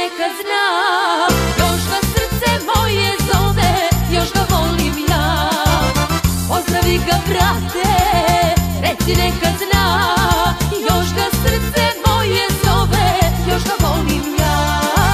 neka zna, još ga srce moje zove, još ga volim ja. Pozdravi ga brate, reci neka zna, još ga srce moje zove, još ga volim ja.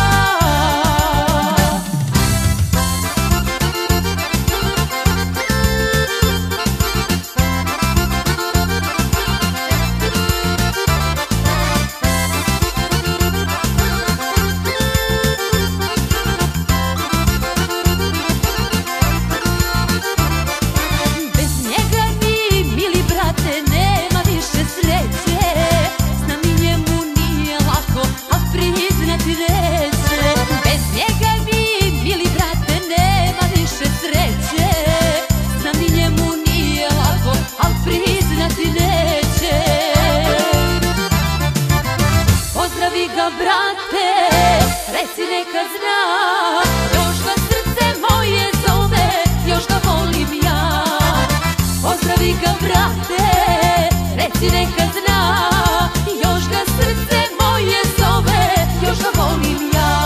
Brate, reci neka zna, još ga srce moje zove, još ga volim ja. Pozdravi ga brate, reci neka zna, još ga srce moje zove, još ga volim ja.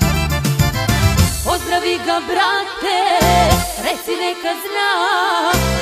Pozdravi ga brate, reci neka zna,